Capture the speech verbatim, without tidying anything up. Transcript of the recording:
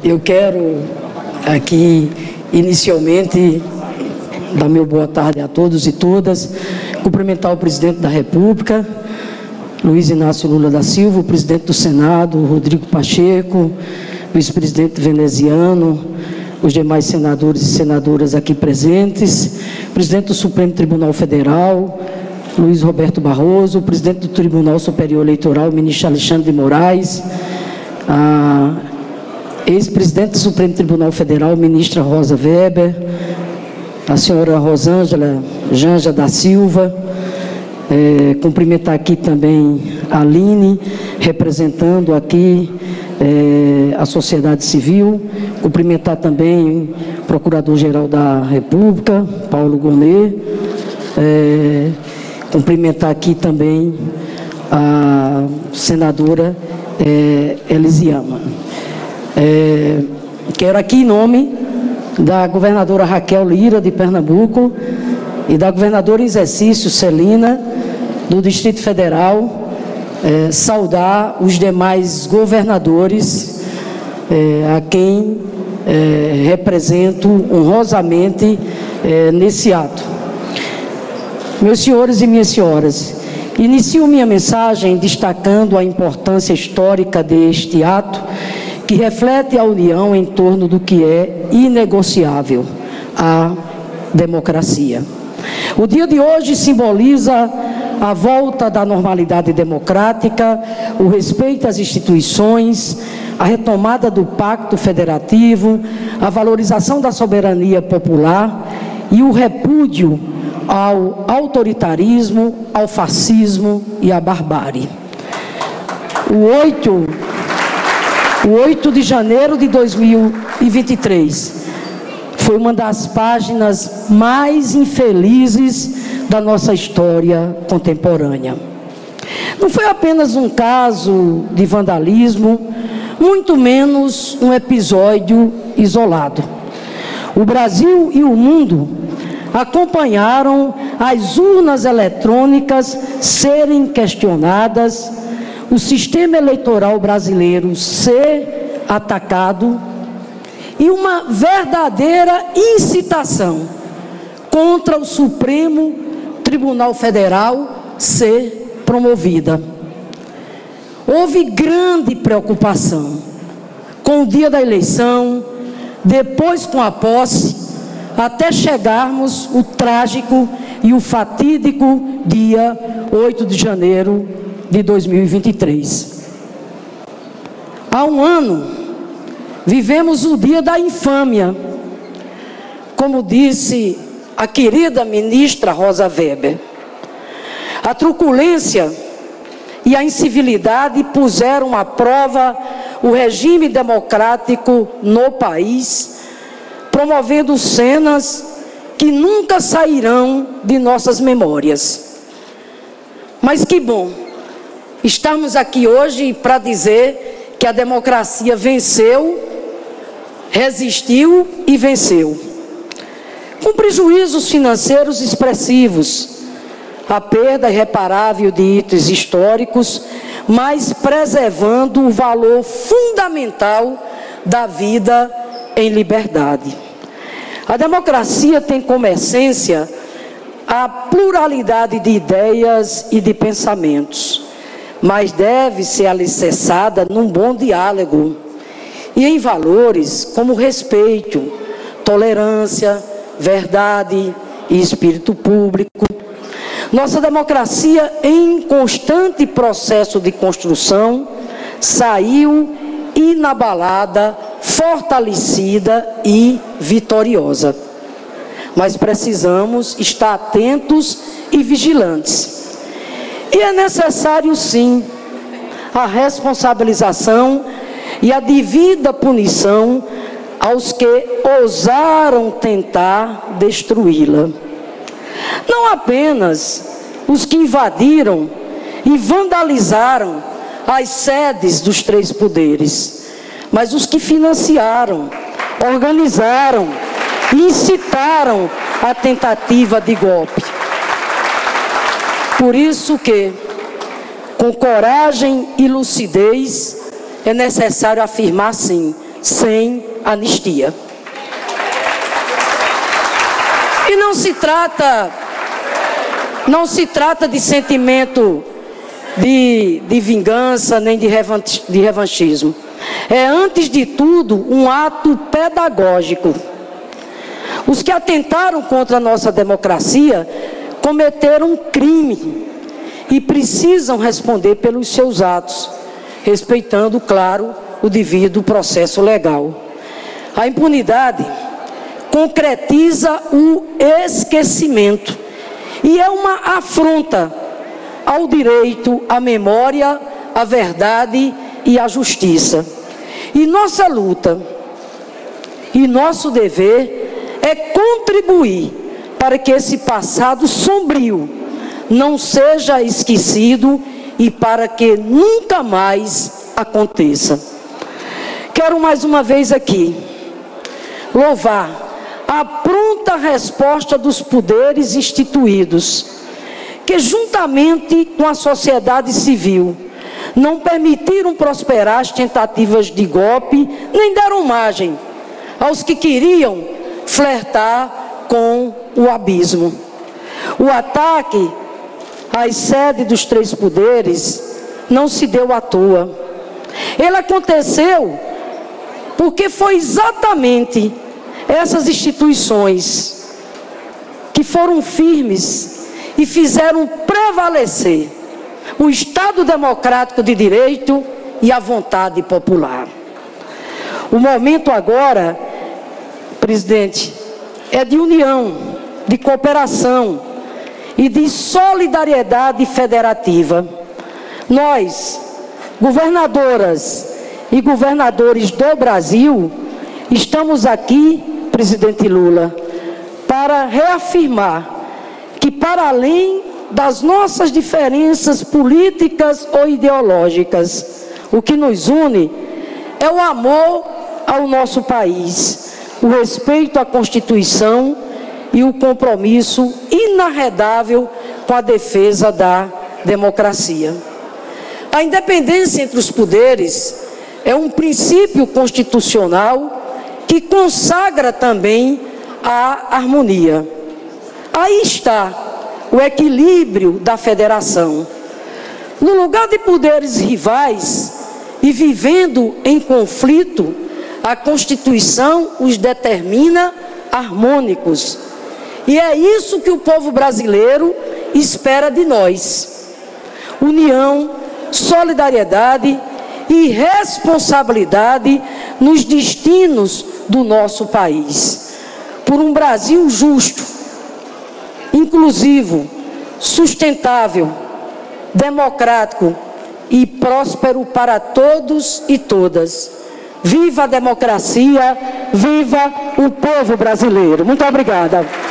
Eu quero aqui, inicialmente, dar meu boa tarde a todos e todas, cumprimentar o presidente da República, Luiz Inácio Lula da Silva, o presidente do Senado, Rodrigo Pacheco, vice-presidente veneziano, os demais senadores e senadoras aqui presentes, presidente do Supremo Tribunal Federal, Luiz Roberto Barroso, o presidente do Tribunal Superior Eleitoral, o ministro Alexandre de Moraes, a ex-presidente do Supremo Tribunal Federal, ministra Rosa Weber, a senhora Rosângela Janja da Silva, é, cumprimentar aqui também a Aline, representando aqui é, a sociedade civil, cumprimentar também o Procurador-Geral da República, Paulo Gonet, é, cumprimentar aqui também a senadora é, Elisiama. É, quero aqui, em nome da governadora Raquel Lira, de Pernambuco, e da governadora em exercício, Celina, do Distrito Federal, é, saudar os demais governadores, é, a quem é, represento honrosamente é, nesse ato. Meus senhores e minhas senhoras, inicio minha mensagem destacando a importância histórica deste ato, que reflete a união em torno do que é inegociável, a democracia. O dia de hoje simboliza a volta da normalidade democrática, o respeito às instituições, a retomada do pacto federativo, a valorização da soberania popular e o repúdio ao autoritarismo, ao fascismo e à barbárie. O oito O oito de janeiro de dois mil e vinte e três foi uma das páginas mais infelizes da nossa história contemporânea. Não foi apenas um caso de vandalismo, muito menos um episódio isolado. O Brasil e o mundo acompanharam as urnas eletrônicas serem questionadas, o sistema eleitoral brasileiro ser atacado e uma verdadeira incitação contra o Supremo Tribunal Federal ser promovida. Houve grande preocupação com o dia da eleição, depois com a posse, até chegarmos o trágico e o fatídico dia oito de janeiro de dois mil e vinte e três. Há um ano, vivemos o dia da infâmia, como disse a querida ministra Rosa Weber. A truculência e a incivilidade puseram à prova o regime democrático no país, promovendo cenas que nunca sairão de nossas memórias. Mas que bom estamos aqui hoje para dizer que a democracia venceu, resistiu e venceu. Com prejuízos financeiros expressivos, a perda irreparável de itens históricos, mas preservando o valor fundamental da vida em liberdade. A democracia tem como essência a pluralidade de ideias e de pensamentos, mas deve ser alicerçada num bom diálogo e em valores como respeito, tolerância, verdade e espírito público. Nossa democracia, em constante processo de construção, saiu inabalada, fortalecida e vitoriosa. Mas precisamos estar atentos e vigilantes. E é necessário, sim, a responsabilização e a devida punição aos que ousaram tentar destruí-la. Não apenas os que invadiram e vandalizaram as sedes dos três poderes, mas os que financiaram, organizaram e incitaram a tentativa de golpe. Por isso que, com coragem e lucidez, é necessário afirmar sim, sem anistia. E não se trata, não se trata de sentimento de, de vingança nem de, revanch, de revanchismo. É, antes de tudo, um ato pedagógico. Os que atentaram contra a nossa democracia cometeram um crime e precisam responder pelos seus atos, respeitando, claro, o devido processo legal. A impunidade concretiza o esquecimento e é uma afronta ao direito, à memória, à verdade e à justiça. E nossa luta e nosso dever é contribuir para que esse passado sombrio não seja esquecido e para que nunca mais aconteça. Quero mais uma vez aqui louvar a pronta resposta dos poderes instituídos, que juntamente com a sociedade civil não permitiram prosperar as tentativas de golpe, nem deram margem aos que queriam flertar com o abismo. O ataque às sedes dos três poderes não se deu à toa. Ele aconteceu porque foi exatamente essas instituições que foram firmes e fizeram prevalecer o Estado democrático de direito e a vontade popular. O momento agora, presidente, é de união, de cooperação e de solidariedade federativa. Nós, governadoras e governadores do Brasil, estamos aqui, presidente Lula, para reafirmar que, para além das nossas diferenças políticas ou ideológicas, o que nos une é o amor ao nosso país, o respeito à Constituição e o compromisso inarredável com a defesa da democracia. A independência entre os poderes é um princípio constitucional que consagra também a harmonia. Aí está o equilíbrio da federação. No lugar de poderes rivais e vivendo em conflito, a Constituição os determina harmônicos. E é isso que o povo brasileiro espera de nós: união, solidariedade e responsabilidade nos destinos do nosso país, por um Brasil justo, inclusivo, sustentável, democrático e próspero para todos e todas. Viva a democracia, viva o povo brasileiro. Muito obrigada.